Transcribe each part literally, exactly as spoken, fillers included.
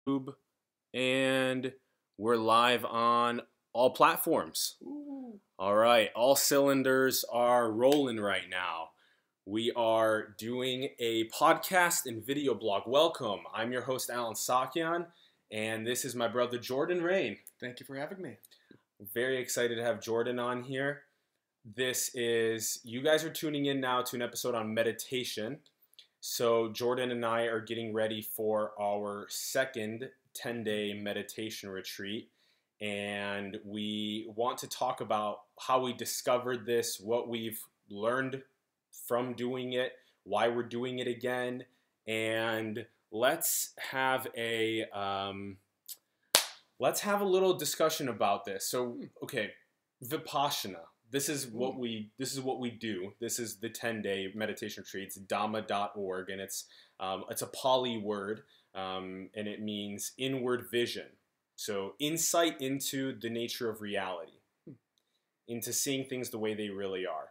YouTube, and we're live on all platforms. Ooh. All right, all cylinders are rolling right now. We are doing a podcast and video blog. Welcome. I'm your host, Alan Sakyan, and this is my brother, Jordan Rain. Thank you for having me. Very excited to have Jordan on here. This is, you guys are tuning in now to an episode on meditation. So Jordan and I are getting ready for our second ten-day meditation retreat, and we want to talk about how we discovered this, what we've learned from doing it, why we're doing it again, and let's have a um, let's have a little discussion about this. So, okay, Vipassana. This is what we this is what we do. This is the ten-day meditation retreat. It's dhamma dot org, and it's um, it's a Pali word, um, and it means inward vision. So insight into the nature of reality, into seeing things the way they really are.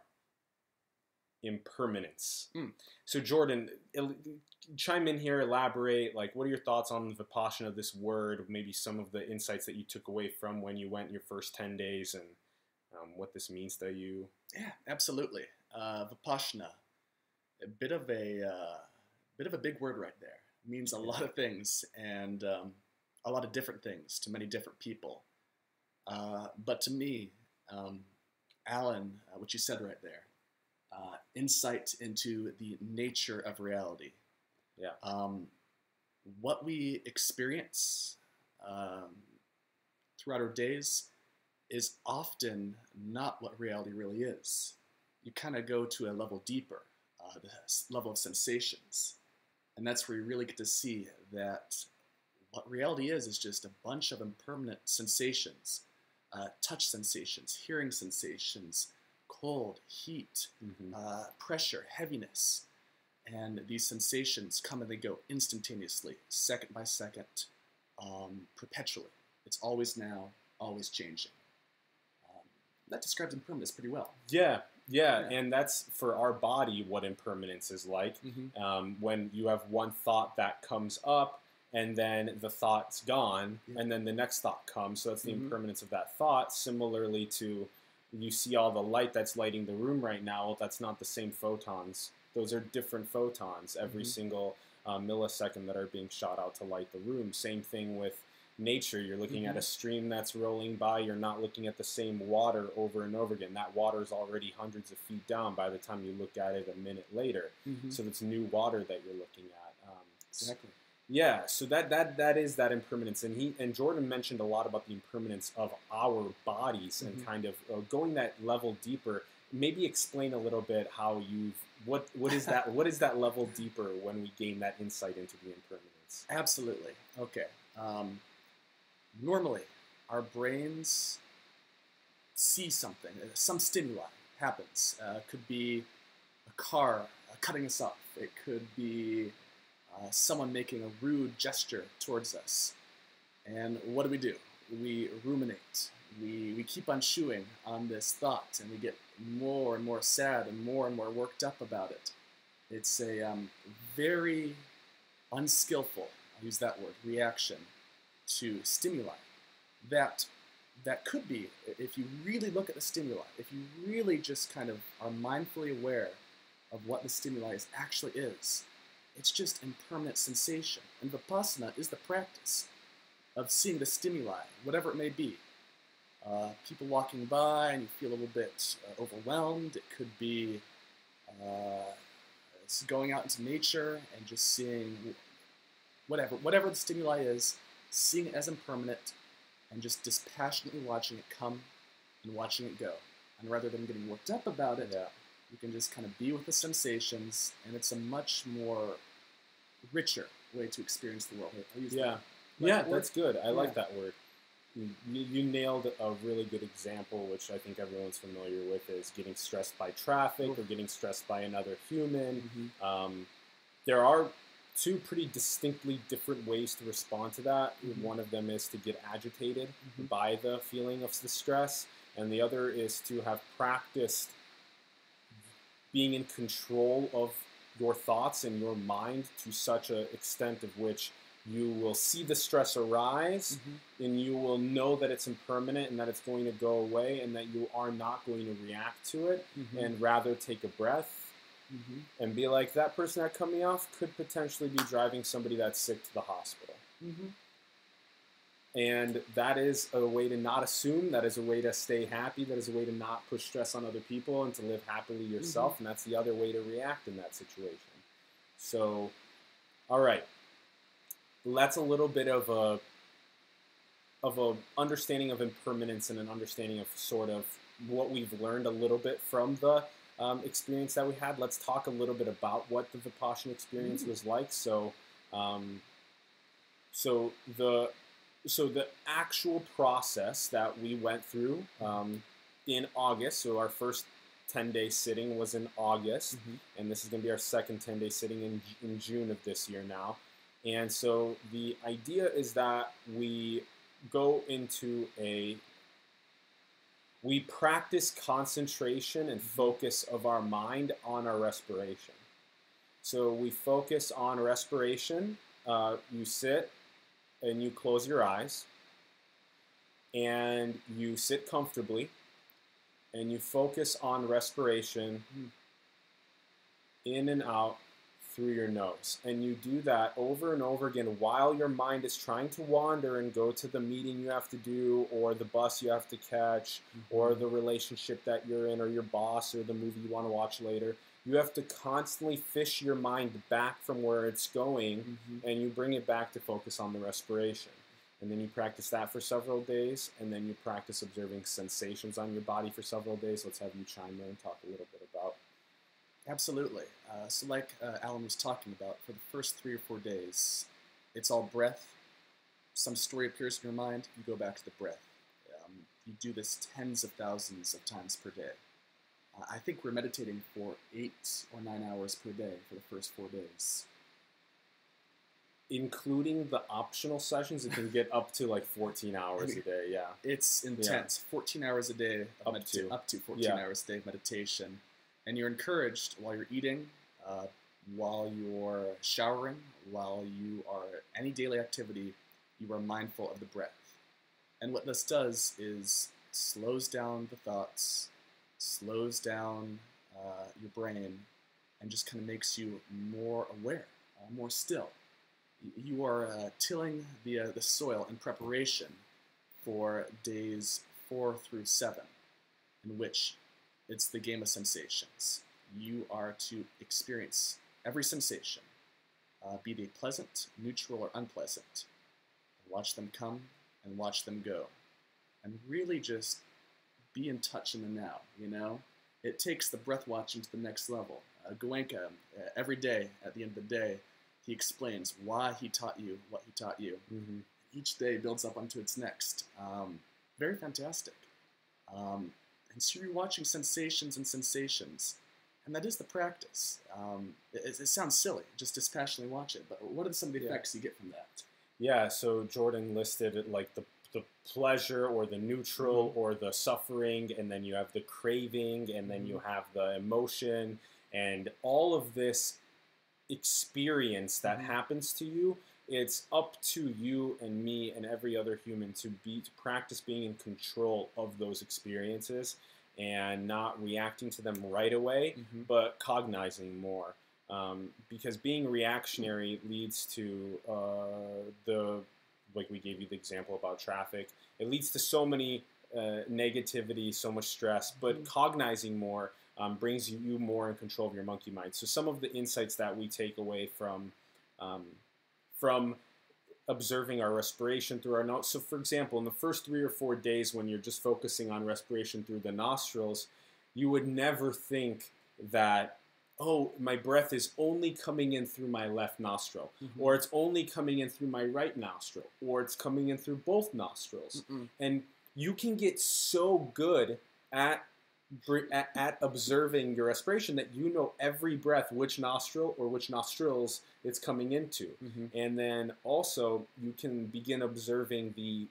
Impermanence. Mm. So Jordan, el- chime in here, elaborate. Like, what are your thoughts on the Vipassana, this word? Maybe some of the insights that you took away from when you went your first ten days, and Um, what this means to you. Yeah, absolutely. Uh, Vipassana, a bit of a uh, bit of a big word right there. It means a lot of things and um, a lot of different things to many different people. Uh, but to me, um, Alan, uh, what you said right there, uh, insight into the nature of reality. Yeah. Um, what we experience um, throughout our days is often not what reality really is. You kind of go to a level deeper, uh, the level of sensations. And that's where you really get to see that what reality is is just a bunch of impermanent sensations, uh, touch sensations, hearing sensations, cold, heat, Mm-hmm. uh, pressure, heaviness. And these sensations come and they go instantaneously, second by second, um, perpetually. It's always now, always changing. That describes impermanence pretty well. Yeah, yeah, Yeah. and that's for our body what impermanence is like. Mm-hmm. Um, when you have one thought that comes up, and then the thought's gone, Yeah. and then the next thought comes. So that's the Mhm. impermanence of that thought. Similarly to, you see all the light that's lighting the room right now. Well, that's not the same photons. Those are different photons every Mhm. single uh, millisecond that are being shot out to light the room. Same thing with nature. You're looking at a Mhm. stream that's rolling by. You're not looking at the same water over and over again. That water is already hundreds of feet down by the time you look at it a minute later. Mm-hmm. So it's new water that you're looking at. Um, Exactly. yeah, so that, that that is that impermanence, and he and Jordan mentioned a lot about the impermanence of our bodies, and Mhm. kind of uh, going that level deeper. Maybe explain a little bit how you've what what is that what is that level deeper when we gain that insight into the impermanence? Absolutely. Okay. Um, normally, our brains see something, uh, some stimuli happens. Uh, it could be a car uh, cutting us off. It could be uh, someone making a rude gesture towards us. And what do we do? We ruminate. We, we keep on chewing on this thought, and we get more and more sad and more and more worked up about it. It's a um, very unskillful, I'll use that word, reaction to stimuli. That, that could be, if you really look at the stimuli, if you really just kind of are mindfully aware of what the stimuli is, actually is, it's just impermanent sensation. And Vipassana is the practice of seeing the stimuli, whatever it may be. Uh, people walking by and you feel a little bit uh, overwhelmed. It could be uh, it's going out into nature and just seeing whatever, whatever the stimuli is, seeing it as impermanent and just dispassionately watching it come and watching it go. And rather than getting worked up about it, Yeah. you can just kind of be with the sensations, and it's a much more richer way to experience the world. I'll use Yeah, that. Like yeah, that word? that's good. I like Yeah. that word. You, you nailed a really good example, which I think everyone's familiar with, is getting stressed by traffic or getting stressed by another human. Mhm. Um, there are two pretty distinctly different ways to respond to that. Mhm. One of them is to get agitated Mhm. by the feeling of the stress, and the other is to have practiced being in control of your thoughts and your mind to such an extent of which you will see the stress arise, Mm-hmm. and you will know that it's impermanent and that it's going to go away, and that you are not going to react to it, Mm-hmm. and rather take a breath Mm-hmm. and be like, that person that cut me off could potentially be driving somebody that's sick to the hospital. Mm-hmm. And that is a way to not assume. That is a way to stay happy. That is a way to not push stress on other people and to live happily yourself. Mm-hmm. And that's the other way to react in that situation. So, all right. That's a little bit of a of a understanding of impermanence and an understanding of sort of what we've learned a little bit from the um, experience that we had. Let's talk a little bit about what the Vipassana experience Mm. was like. So, um, so the so the actual process that we went through um, in August. So our first ten-day sitting was in August, Mm-hmm. and this is going to be our second ten-day sitting in in June of this year now. And so the idea is that we go into a we practice concentration and focus of our mind on our respiration. So we focus on respiration. Uh, you sit and you close your eyes, and you sit comfortably, and you focus on respiration Mm. in and out through your nose. And you do that over and over again while your mind is trying to wander and go to the meeting you have to do, or the bus you have to catch, Mm-hmm. or the relationship that you're in, or your boss, or the movie you want to watch later. You have to constantly fish your mind back from where it's going, Mm-hmm. and you bring it back to focus on the respiration. And then you practice that for several days, and then you practice observing sensations on your body for several days. Let's have you chime in and talk a little bit about. Absolutely. Uh, so, like uh, Alan was talking about, for the first three or four days, it's all breath. Some story appears in your mind, you go back to the breath. Um, you do this tens of thousands of times per day. Uh, I think we're meditating for eight or nine hours per day for the first four days. Including the optional sessions, it can get up to like fourteen hours a day. Yeah. It's intense. Yeah. fourteen hours a day of Up medita- to. up to fourteen Yeah. hours a day of meditation. And you're encouraged while you're eating, uh, while you're showering, while you are any daily activity, you are mindful of the breath. And what this does is slows down the thoughts, slows down uh, your brain, and just kind of makes you more aware, uh, more still. You are uh, tilling the, uh, the soil in preparation for days four through seven, in which it's the game of sensations. You are to experience every sensation, uh, be they pleasant, neutral, or unpleasant. Watch them come and watch them go. And really just be in touch in the now, you know? It takes the breath watching to the next level. Uh, Goenka, uh, every day, at the end of the day, he explains why he taught you what he taught you. Mm-hmm. Each day builds up onto its next. Um, very fantastic. Um, and so you're watching sensations and sensations, and that is the practice. Um, it, it sounds silly, just dispassionately watch it, but what are some of the Yeah. effects you get from that? Yeah, so Jordan listed it like the the pleasure or the neutral Mm-hmm. or the suffering, and then you have the craving, and then you have the emotion, and all of this experience that Mhm. happens to you. It's up to you and me and every other human to be to practice being in control of those experiences and not reacting to them right away, Mm-hmm. but cognizing more. Um, because being reactionary leads to uh, the, like we gave you the example about traffic, it leads to so many uh, negativity, so much stress, but Mhm. cognizing more um, brings you more in control of your monkey mind. So some of the insights that we take away from um, from observing our respiration through our nose. So for example, in the first three or four days when you're just focusing on respiration through the nostrils, you would never think that, oh, my breath is only coming in through my left nostril, Mhm. or it's only coming in through my right nostril, or it's coming in through both nostrils. Mm-mm. And you can get so good at, br- at at observing your respiration that you know every breath which nostril or which nostrils it's coming into. Mhm. And then also you can begin observing the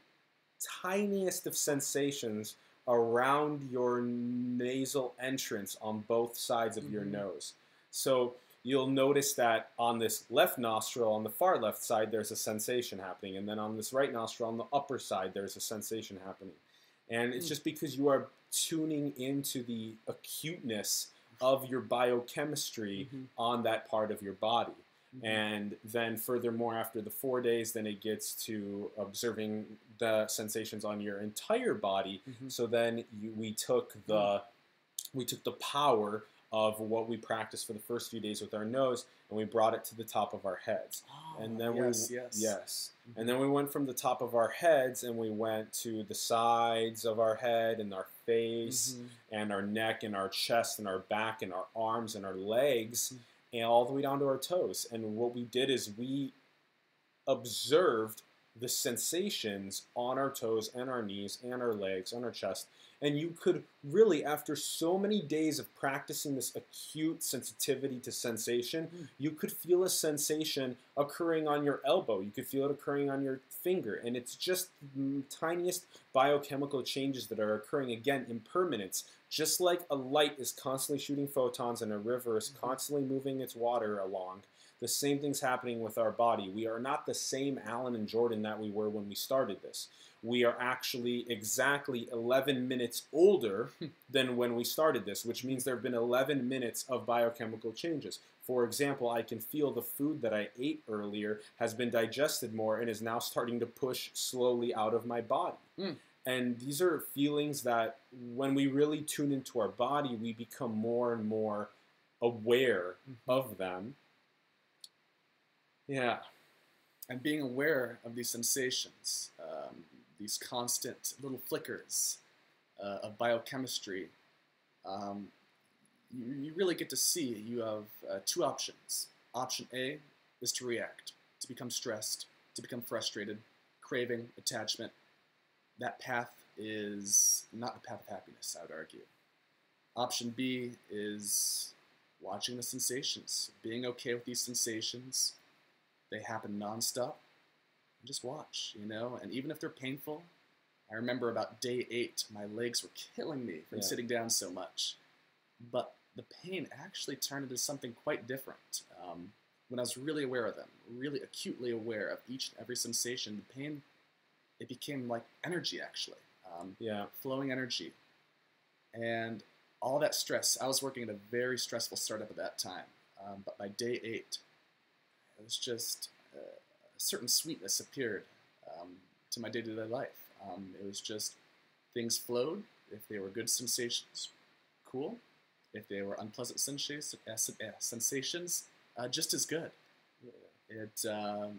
tiniest of sensations around your nasal entrance on both sides of your Mhm. nose. So you'll notice that on this left nostril, on the far left side, there's a sensation happening. And then on this right nostril, on the upper side, there's a sensation happening. And it's just because you are tuning into the acuteness of your biochemistry mm-hmm. on that part of your body. Mm-hmm. And then furthermore, after the four days, then it gets to observing the sensations on your entire body. Mm-hmm. So then you, we took the mm-hmm. we took the power of what we practiced for the first few days with our nose, and we brought it to the top of our heads. Oh, and then yes, we yes. yes. Mm-hmm. And then we went from the top of our heads and we went to the sides of our head and our face mm-hmm. and our neck and our chest and our back and our arms and our legs mm-hmm. and all the way down to our toes. And what we did is we observed the sensations on our toes and our knees and our legs and our chest. And you could really, after so many days of practicing this acute sensitivity to sensation, mm. you could feel a sensation occurring on your elbow. You could feel it occurring on your finger. And it's just the tiniest biochemical changes that are occurring, again, impermanence. Just like a light is constantly shooting photons and a river is mm-hmm. constantly moving its water along, the same thing's happening with our body. We are not the same Alan and Jordan that we were when we started this. We are actually exactly eleven minutes older than when we started this, which means there have been eleven minutes of biochemical changes. For example, I can feel the food that I ate earlier has been digested more and is now starting to push slowly out of my body. Mm. And these are feelings that when we really tune into our body, we become more and more aware mm-hmm. of them. Yeah. And being aware of these sensations, um, these constant little flickers uh, of biochemistry, um, you, you really get to see you have uh, two options. Option A is to react, to become stressed, to become frustrated, craving, attachment. That path is not a path of happiness, I would argue. Option B is watching the sensations, being okay with these sensations. They happen nonstop. Just watch, you know, and even if they're painful, I remember about day eight, my legs were killing me from yeah. sitting down so much. But the pain actually turned into something quite different. Um, when I was really aware of them, really acutely aware of each and every sensation, the pain, it became like energy, actually. Um, yeah. Flowing energy. And all that stress, I was working at a very stressful startup at that time. Um, but by day eight, it was just uh, a certain sweetness appeared um, to my day-to-day life. Um, it was just things flowed. If they were good sensations, cool. If they were unpleasant sensations, uh, sensations uh, just as good. Yeah. It um,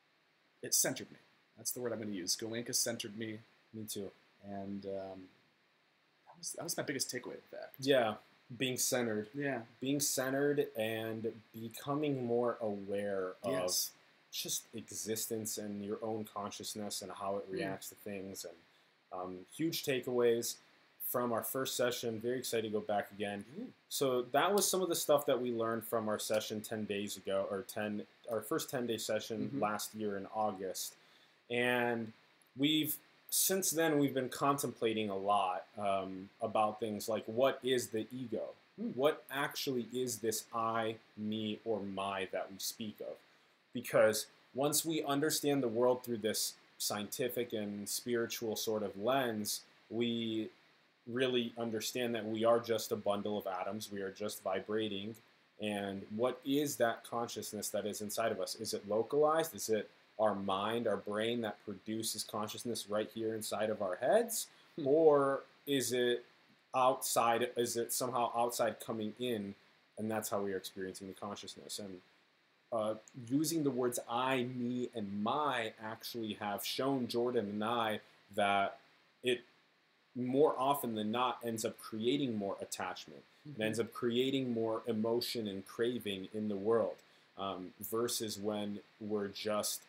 it centered me. That's the word I'm going to use. Goenka centered me. Me too. And um, that was that was my biggest takeaway with that. Yeah. Being centered. Yeah. Being centered and becoming more aware of yes. just existence and your own consciousness and how it reacts mm. to things. And um, huge takeaways from our first session. Very excited to go back again. Mm. So that was some of the stuff that we learned from our session ten days ago, or ten, our first ten-day session mm-hmm. last year in August. And we've Since then, we've been contemplating a lot um, about things like, what is the ego? Mm. What actually is this I, me, or my that we speak of? Because once we understand the world through this scientific and spiritual sort of lens, we really understand that we are just a bundle of atoms. We are just vibrating. And what is that consciousness that is inside of us? Is it localized? Is it our mind, our brain that produces consciousness right here inside of our heads? Hmm. Or is it outside, is it somehow outside coming in, and that's how we are experiencing the consciousness? And uh, using the words I, me, and my actually have shown Jordan and I that it more often than not ends up creating more attachment. Mm-hmm. It ends up creating more emotion and craving in the world um, versus when we're just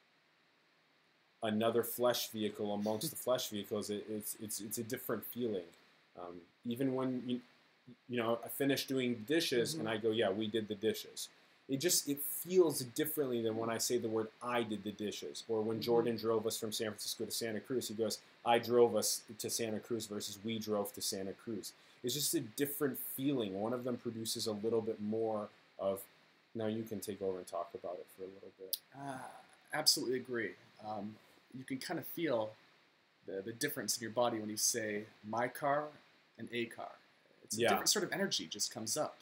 another flesh vehicle amongst the flesh vehicles. It, it's it's it's a different feeling. Um, even when you you know I finish doing dishes mm-hmm. and I go, yeah, we did the dishes. It just it feels differently than when I say the word I did the dishes, or when mm-hmm. Jordan drove us from San Francisco to Santa Cruz. He goes, I drove us to Santa Cruz versus we drove to Santa Cruz. It's just a different feeling. One of them produces a little bit more of now you can take over and talk about it for a little bit. Uh, absolutely agree. Um, you can kind of feel the, the difference in your body when you say my car and a car. It's a Yeah. different sort of energy just comes up.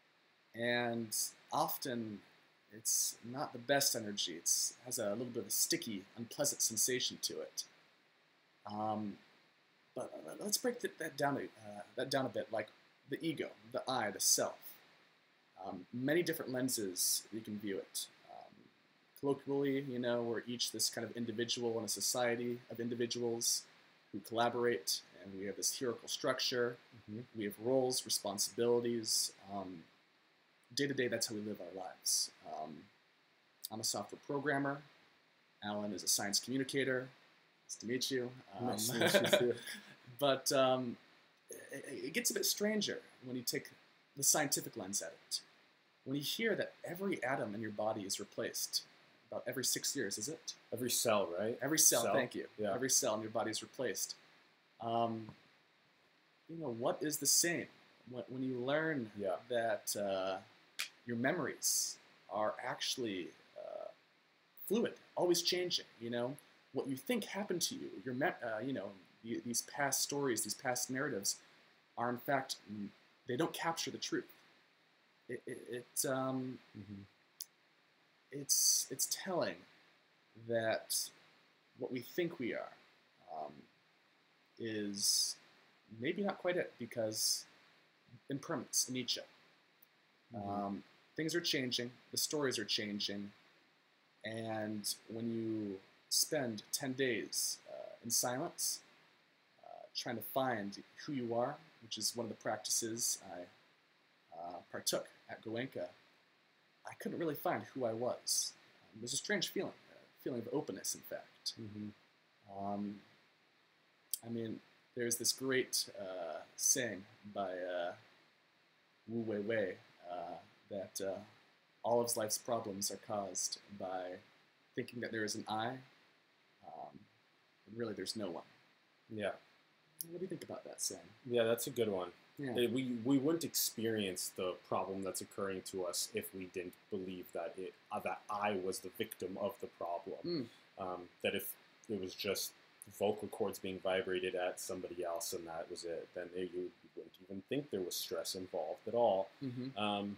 And often it's not the best energy. It has a little bit of a sticky, unpleasant sensation to it. Um, but let's break that, that down. Uh, that down a bit. Like the ego, the I, the self. Um, many different lenses you can view it. Um, colloquially, you know, we're each this kind of individual in a society of individuals who collaborate, and we have this hierarchical structure. Mm-hmm. We have roles, responsibilities. Um, day to day, that's how we live our lives. Um, I'm a software programmer. Alan is a science communicator. Nice to meet you. Um, Nice to meet you too. But um, it, it gets a bit stranger when you take the scientific lens at it. When you hear that every atom in your body is replaced about every six years, is it? Every cell, right? Every cell, Cell? thank you. Yeah. Every cell in your body is replaced. Um, you know, what is the same? When, when you learn Yeah. that uh, your memories are actually uh, fluid, always changing, you know? What you think happened to you, your me- uh, you know, you, these past stories, these past narratives are in fact, they don't capture the truth. It, it, it um, Mm-hmm. it's it's telling that what we think we are um, is maybe not quite it, because impermanence, Nietzsche. Mm-hmm. Um, things are changing, the stories are changing, and when you spend ten days uh, in silence, uh, trying to find who you are, which is one of the practices I uh, partook at Goenka, I couldn't really find who I was. Um, there's a strange feeling, a feeling of openness, in fact. Mm-hmm. Um, I mean, there's this great uh, saying by uh, Wu Wei Wei uh, that uh, all of life's problems are caused by thinking that there is an I, um, and really there's no one. Yeah. What do you think about that saying? Yeah, that's a good one. Yeah. It- we we wouldn't experience the problem that's occurring to us if we didn't believe that it uh, that I was the victim of the problem. Mm. Um, that if it was just vocal cords being vibrated at somebody else and that was it, then it, you wouldn't even think there was stress involved at all. Mm-hmm. Um,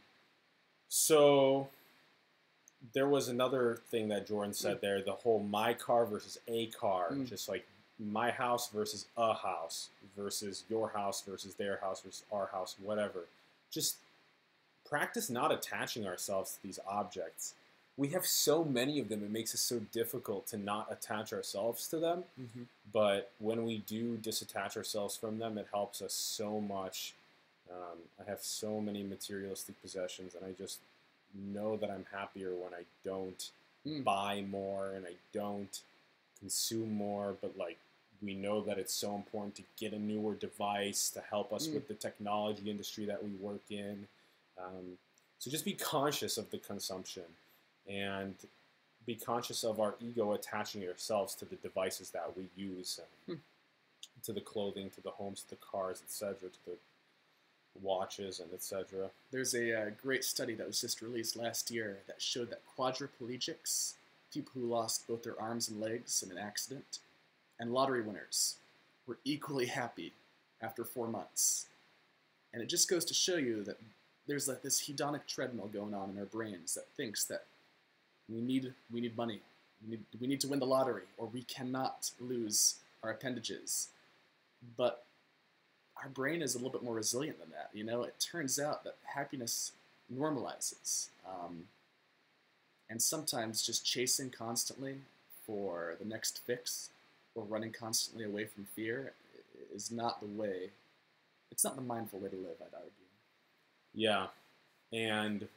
so there was another thing that Jordan said Mm. there: the whole my car versus a car, Mm. just like my house versus a house versus your house versus their house versus our house, whatever. Just practice not attaching ourselves to these objects. We have so many of them, it makes it so difficult to not attach ourselves to them. Mm-hmm. But when we do disattach ourselves from them, it helps us so much. Um, I have so many materialistic possessions, and I just know that I'm happier when I don't Mm. buy more and I don't consume more. But like, we know that it's so important to get a newer device to help us Mm. with the technology industry that we work in. Um, so just be conscious of the consumption and be conscious of our ego attaching ourselves to the devices that we use, and Hmm. to the clothing, to the homes, to the cars, et cetera, to the watches, and et cetera. There's a uh, great study that was just released last year that showed that quadriplegics, people who lost both their arms and legs in an accident, and lottery winners were equally happy after four months. And it just goes to show you that there's like this hedonic treadmill going on in our brains that thinks that we need we need money, we need, we need to win the lottery, or we cannot lose our appendages. But our brain is a little bit more resilient than that. You know, it turns out that happiness normalizes. Um, and sometimes just chasing constantly for the next fix or running constantly away from fear is not the way, it's not the mindful way to live, I'd argue. Yeah, and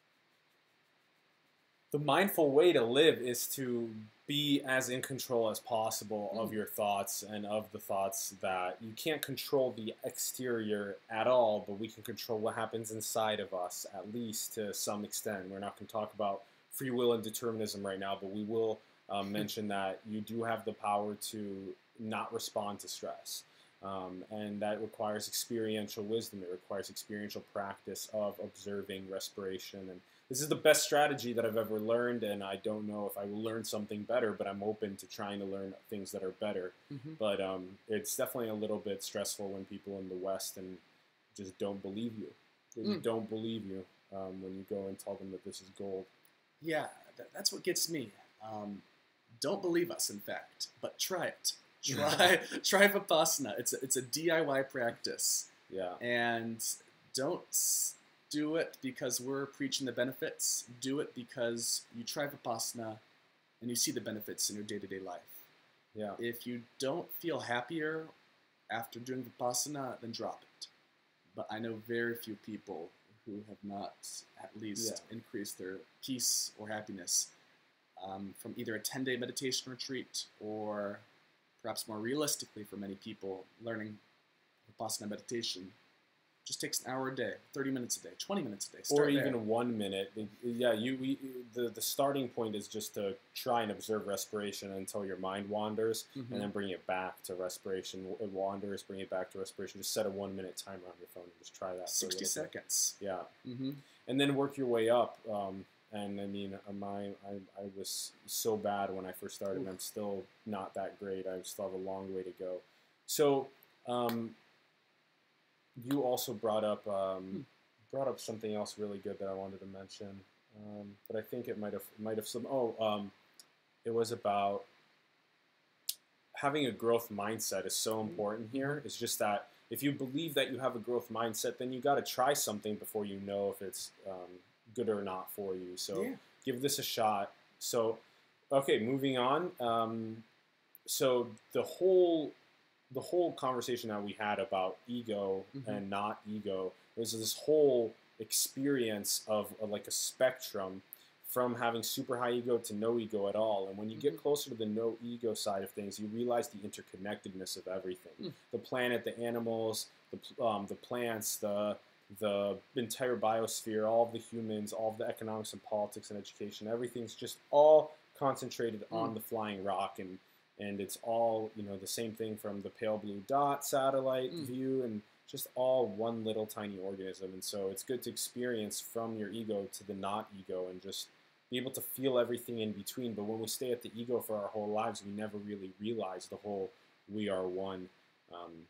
the mindful way to live is to be as in control as possible of Mm. your thoughts and of the thoughts that you can't control the exterior at all, but we can control what happens inside of us, at least to some extent. We're not going to talk about free will and determinism right now, but we will um, mention that you do have the power to not respond to stress. Um, and that requires experiential wisdom. It requires experiential practice of observing respiration and this is the best strategy that I've ever learned, and I don't know if I will learn something better, but I'm open to trying to learn things that are better. Mm-hmm. But um, it's definitely a little bit stressful when people in the West and just don't believe you. They Mm. don't believe you um, when you go and tell them that this is gold. Yeah, that, that's what gets me. Um, don't believe us, in fact, but try it. Try try Vipassana. It's a, it's a D I Y practice, Yeah. and don't s- do it because we're preaching the benefits. Do it because you try Vipassana and you see the benefits in your day-to-day life. Yeah. If you don't feel happier after doing Vipassana, then drop it. But I know very few people who have not at least Yeah. increased their peace or happiness um, from either a ten-day meditation retreat or perhaps more realistically for many people, learning Vipassana meditation just takes an hour a day, thirty minutes a day, twenty minutes a day. Start Or even there. one minute. Yeah, you we, the the starting point is just to try and observe respiration until your mind wanders, Mhm. and then bring it back to respiration. It wanders, bring it back to respiration. Just set a one minute timer on your phone and just try that. sixty for a little bit. seconds. Yeah, Mm-hmm. and then work your way up. Um, and I mean, uh, my I, I was so bad when I first started, and Oof. I'm still not that great. I still have a long way to go. So. Um, You also brought up um, Hmm. brought up something else really good that I wanted to mention, um, but I think it might have might have some. Oh, um, it was about having a growth mindset is so important here. It's just that if you believe that you have a growth mindset, then you got to try something before you know if it's um, good or not for you. So Yeah. give this a shot. So, okay, moving on. Um, so the whole the whole conversation that we had about ego Mhm. and not ego, there's this whole experience of, of like a spectrum from having super high ego to no ego at all. And when you get Mhm. closer to the no ego side of things, you realize the interconnectedness of everything. Mm. The planet, the animals, the, pl- um, the plants, the the entire biosphere, all of the humans, all of the economics and politics and education, everything's just all concentrated on Mm. the flying rock, and and it's all, you know, the same thing from the pale blue dot satellite Mm. view, and just all one little tiny organism. And so it's good to experience from your ego to the not ego and just be able to feel everything in between. But when we stay at the ego for our whole lives, we never really realize the whole we are one. Um,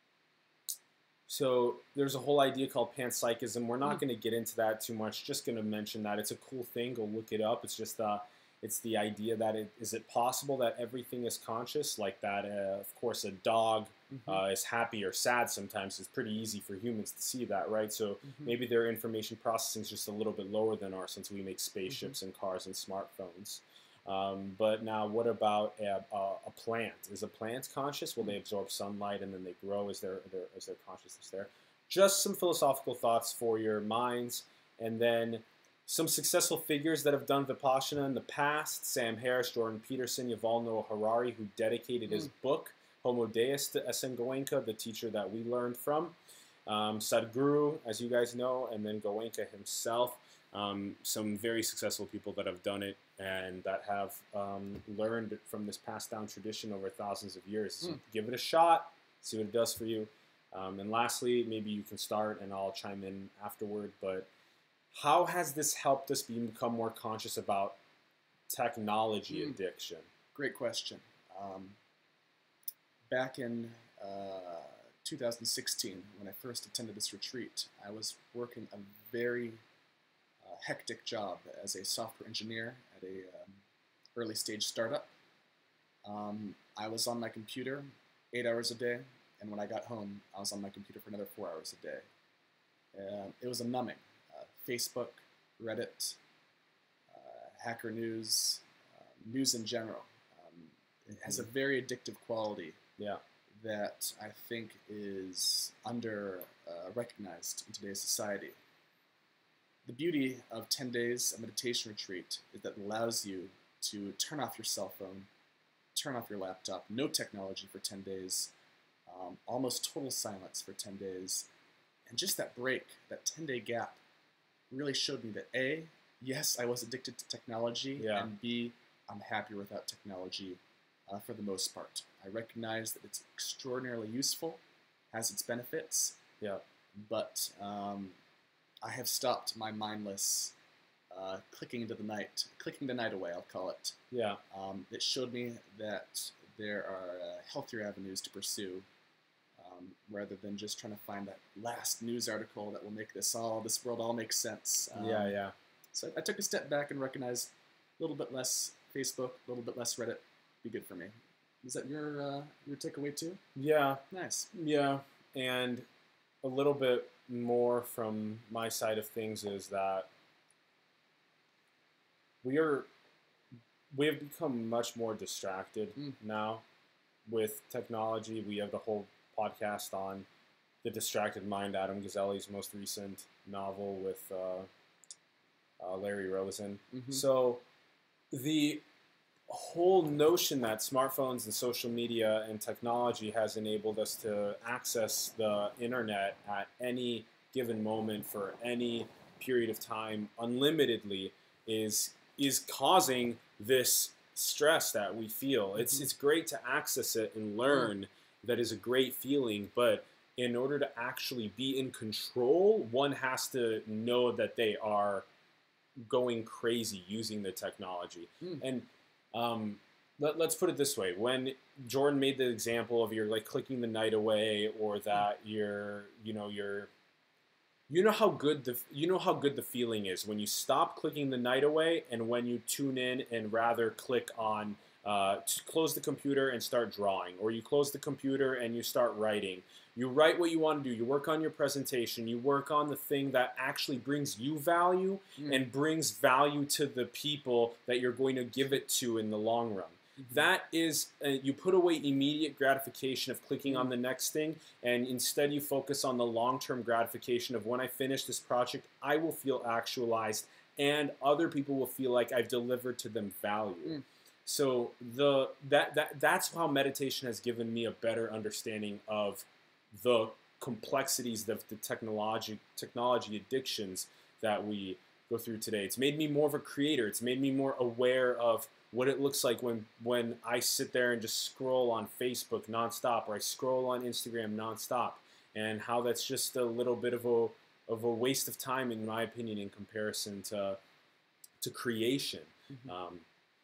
so there's a whole idea called panpsychism. We're not Mm. going to get into that too much. Just going to mention that it's a cool thing. Go look it up. It's just uh, it's the idea that it, is it possible that everything is conscious, like that? Uh, of course, a dog Mhm. uh, is happy or sad sometimes. It's pretty easy for humans to see that, right? So Mhm. maybe their information processing is just a little bit lower than ours, since we make spaceships and cars and smartphones. Um, but now, what about a, a, a plant? Is a plant conscious? Will they absorb sunlight and then they grow? Is there, there is there consciousness there? Just some philosophical thoughts for your minds, and then some successful figures that have done Vipassana in the past: Sam Harris, Jordan Peterson, Yuval Noah Harari, who dedicated his Mm. book Homo Deus to S N Goenka, the teacher that we learned from. Um, Sadhguru, as you guys know, and then Goenka himself. Um, some very successful people that have done it and that have um, learned from this passed down tradition over thousands of years. So Mm. give it a shot, see what it does for you. Um, and lastly, maybe you can start and I'll chime in afterward, but how has this helped us become more conscious about technology Mm. addiction? Great question. Um, back in uh, two thousand sixteen, when I first attended this retreat, I was working a very uh, hectic job as a software engineer at a um, early stage startup. Um, I was on my computer eight hours a day, and when I got home, I was on my computer for another four hours a day. Uh, it was a numbing. Uh, Facebook, Reddit, uh, Hacker News, uh, news in general. Um, it has a very addictive quality Yeah. that I think is under uh, recognized in today's society. The beauty of ten days of meditation retreat is that it allows you to turn off your cell phone, turn off your laptop, no technology for ten days, um, almost total silence for ten days. And just that break, that ten-day gap, really showed me that A, yes, I was addicted to technology, Yeah. and B, I'm happier without technology uh, for the most part. I recognize that it's extraordinarily useful, has its benefits, Yeah. but um, I have stopped my mindless uh, uh, clicking into the night, clicking the night away, I'll call it. Yeah. Um, it showed me that there are uh, healthier avenues to pursue, um, rather than just trying to find that last news article that will make this all this world all make sense. Um, yeah, yeah. So I took a step back and recognized a little bit less Facebook, a little bit less Reddit, be good for me. Is that your uh, your takeaway too? Yeah, Nice. yeah, and a little bit more from my side of things is that we are we have become much more distracted Mm. now with technology. We have the whole podcast on The Distracted Mind, Adam Gazelli's most recent novel with uh, uh, Larry Rosen. Mhm. So the whole notion that smartphones and social media and technology has enabled us to access the internet at any given moment for any period of time unlimitedly is is causing this stress that we feel. It's Mhm. it's great to access it and learn. That is a great feeling, but in order to actually be in control, one has to know that they are going crazy using the technology. Mm. And um, let, let's put it this way: when Jordan made the example of you're like clicking the night away, or that you're, you know, you're, you know how good the you know how good the feeling is when you stop clicking the night away, and when you tune in and rather click on uh, to close the computer and start drawing, or you close the computer and you start writing. You write what you want to do. You work on your presentation. You work on the thing that actually brings you value Mm. and brings value to the people that you're going to give it to in the long run. Mhm. That is, uh, you put away immediate gratification of clicking on the next thing, and instead you focus on the long-term gratification of when I finish this project, I will feel actualized, and other people will feel like I've delivered to them value. Mm. So the that that that's how meditation has given me a better understanding of the complexities of the technology technology addictions that we go through today. It's made me more of a creator. It's made me more aware of what it looks like when when I sit there and just scroll on Facebook nonstop, or I scroll on Instagram nonstop, and how that's just a little bit of a of a waste of time, in my opinion, in comparison to to creation. Mhm. Um,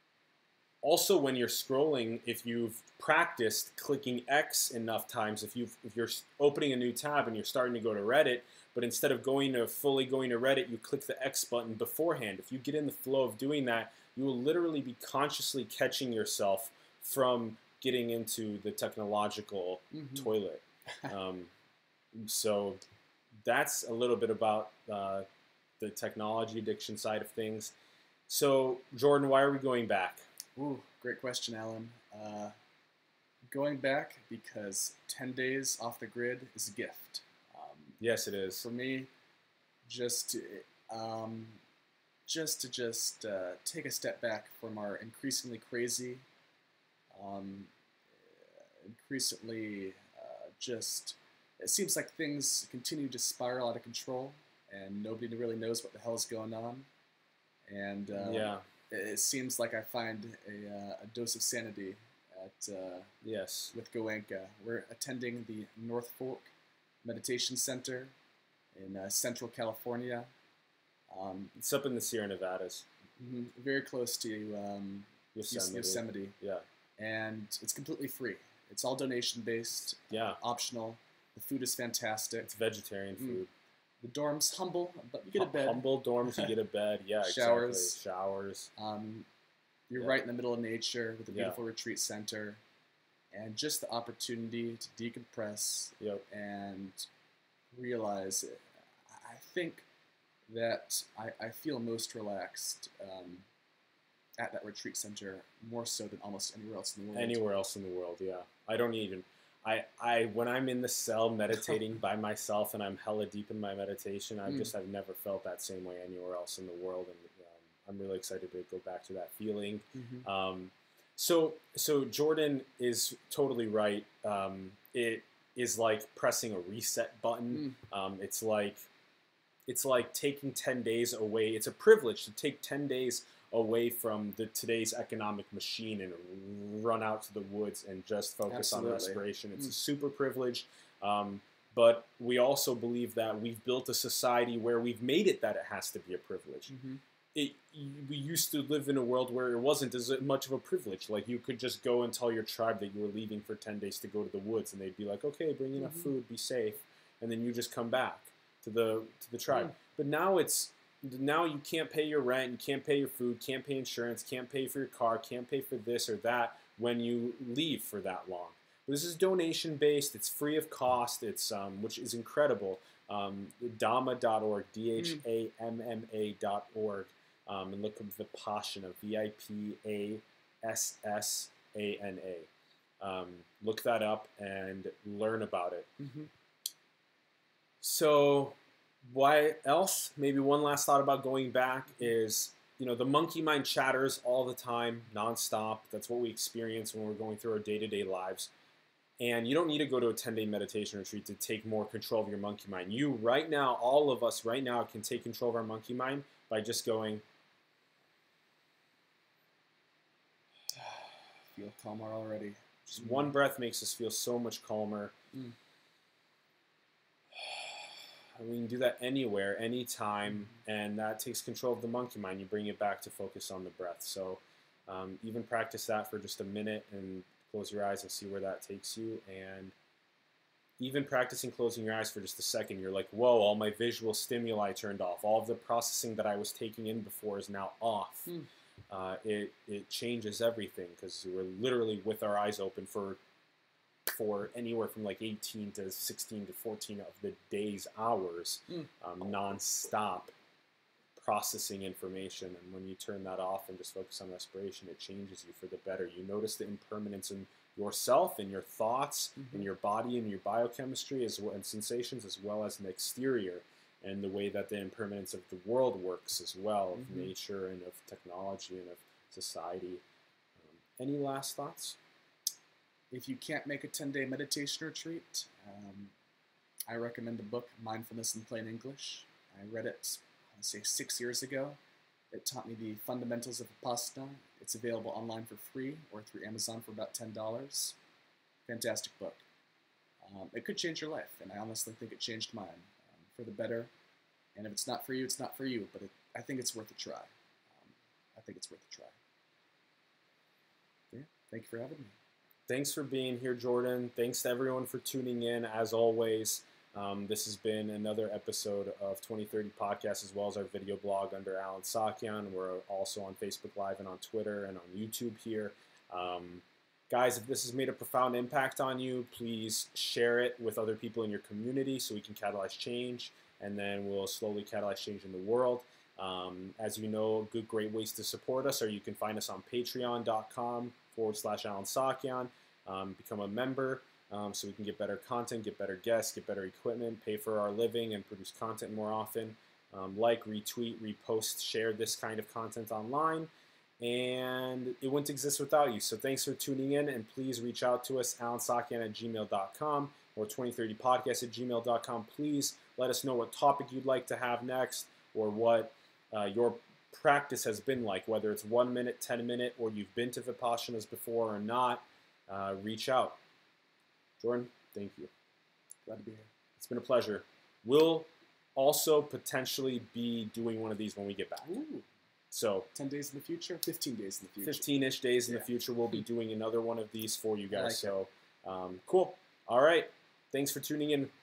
also, when you're scrolling, if you've practiced clicking X enough times, if you if you're opening a new tab and you're starting to go to Reddit, but instead of going to fully going to Reddit, you click the X button beforehand. If you get in the flow of doing that, you will literally be consciously catching yourself from getting into the technological Mhm. toilet. Um, so that's a little bit about uh, the technology addiction side of things. So, Jordan, why are we going back? Ooh, great question, Alan. Uh, going back because ten days off the grid is a gift. Um, Yes, it is. for me, just to, um, just to just uh, take a step back from our increasingly crazy, um, increasingly uh, just, it seems like things continue to spiral out of control, and nobody really knows what the hell is going on. And uh, Yeah. it, it seems like I find a, uh, a dose of sanity at uh, Yes. with Goenka. We're attending the North Fork Meditation Center in uh, Central California. Um, It's up in the Sierra Nevadas. mhm, very close to um, Yosemite. Yosemite, Yeah. and it's completely free. It's all donation based, Yeah. optional. The food is fantastic. It's vegetarian Mm. food. The dorm's humble, but you get a Hum- bed. Humble dorms, you get a bed. Yeah, Showers. exactly. Showers. Um, you're Yeah. right in the middle of nature with a Yeah. beautiful retreat center, and just the opportunity to decompress Yep. and realize. It. I think that I, I feel most relaxed um, at that retreat center, more so than almost anywhere else in the world. Anywhere else in the world, yeah. I don't even. I, I when I'm in the cell meditating by myself and I'm hella deep in my meditation, I Mm. just I've never felt that same way anywhere else in the world, and um, I'm really excited to go back to that feeling. Mhm. Um, so so Jordan is totally right. Um, it is like pressing a reset button. Mm. Um, it's like it's like taking ten days away. It's a privilege to take ten days away from the today's economic machine and run out to the woods and just focus Absolutely. on respiration. It's Mm. a super privilege. Um, but we also believe that we've built a society where we've made it that it has to be a privilege. Mhm. it, we used to live in a world where it wasn't as much of a privilege. Like you could just go and tell your tribe that you were leaving for ten days to go to the woods, and they'd be like, "Okay, bring enough Mm-hmm. food, be safe," and then you just come back to the to the tribe. Mm. But now it's now you can't pay your rent, you can't pay your food, can't pay insurance, can't pay for your car, can't pay for this or that when you leave for that long. But this is donation based. It's free of cost. It's um, which is incredible. Um, Dhamma dot org, D H A M M A dot org, um, and look up Vipassana, V I P A S S A N A. Um, look that up and learn about it. Mm-hmm. So, why else? Maybe one last thought about going back is, you know, the monkey mind chatters all the time, nonstop. That's what we experience when we're going through our day-to-day lives. And you don't need to go to a ten-day meditation retreat to take more control of your monkey mind. You, right now, all of us right now can take control of our monkey mind by just going, Feel calmer already. just one breath makes us feel so much calmer. Mm. We can do that anywhere, anytime, and that takes control of the monkey mind. You bring it back to focus on the breath. So um, even practice that for just a minute and close your eyes and see where that takes you. And even practicing closing your eyes for just a second, you're like, whoa, all my visual stimuli turned off. All of the processing that I was taking in before is now off. Mm. Uh, it, it changes everything because we're literally with our eyes open for for anywhere from like eighteen to sixteen to fourteen of the day's hours, Mm. um, non-stop processing information. And when you turn that off and just focus on respiration, it changes you for the better. You notice the impermanence in yourself and your thoughts Mm-hmm. and your body and your biochemistry as well, and sensations, as well as an exterior, and the way that the impermanence of the world works as well, of Mm-hmm. nature and of technology and of society. Um, any last thoughts? If you can't make a ten-day meditation retreat, um, I recommend the book Mindfulness in Plain English. I read it, I would say, six years ago. It taught me the fundamentals of Vipassana. It's available online for free or through Amazon for about ten dollars. Fantastic book. Um, it could change your life, and I honestly think it changed mine um, for the better. And if it's not for you, it's not for you, but it, I think it's worth a try. Um, I think it's worth a try. Yeah, thank you for having me. Thanks for being here, Jordan. Thanks to everyone for tuning in. As always, um, this has been another episode of twenty thirty Podcast, as well as our video blog under Alan Sakyan. We're also on Facebook Live and on Twitter and on YouTube here. Um, guys, if this has made a profound impact on you, please share it with other people in your community so we can catalyze change, and then we'll slowly catalyze change in the world. Um, as you know, good, great ways to support us are you can find us on patreon.com forward slash Alan Sakyan. Um, become a member um, so we can get better content, get better guests, get better equipment, pay for our living, and produce content more often. Um, like, retweet, repost, share this kind of content online. And it wouldn't exist without you. So thanks for tuning in, and please reach out to us, alan sakyan at gmail dot com or twenty thirty podcast at gmail dot com. Please let us know what topic you'd like to have next, or what uh, your practice has been like, whether it's one minute, ten minute, or you've been to Vipassanas before or not. Uh, reach out. Jordan, thank you. Glad to be here. It's been a pleasure. We'll also potentially be doing one of these when we get back. Ooh, So ten days in the future, fifteen days in the future. fifteen-ish days in Yeah. the future, we'll be doing another one of these for you I like guys. So um, cool. All right. Thanks for tuning in.